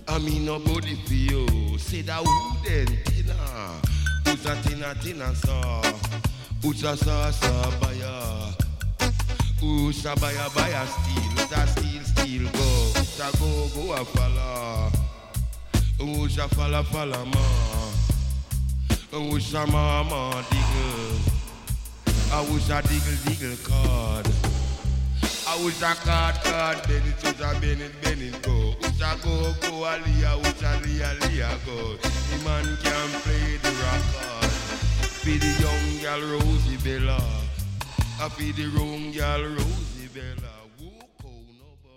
I mean nobody for you. Say that who then tina? Who's a tina saw? Who's a saw buyer? Who's a buyer steal? Who's a steal go? Who's a go a follow? Who's a follow ma? Who's a mama diggle? I was a diggle card. I was a card Bennett, who's a Bennett go. Who's a go Aliyah, who's a Leah go. The man can play the record. Feed the young girl Rosie Bella. I feed the young girl Rosie Bella.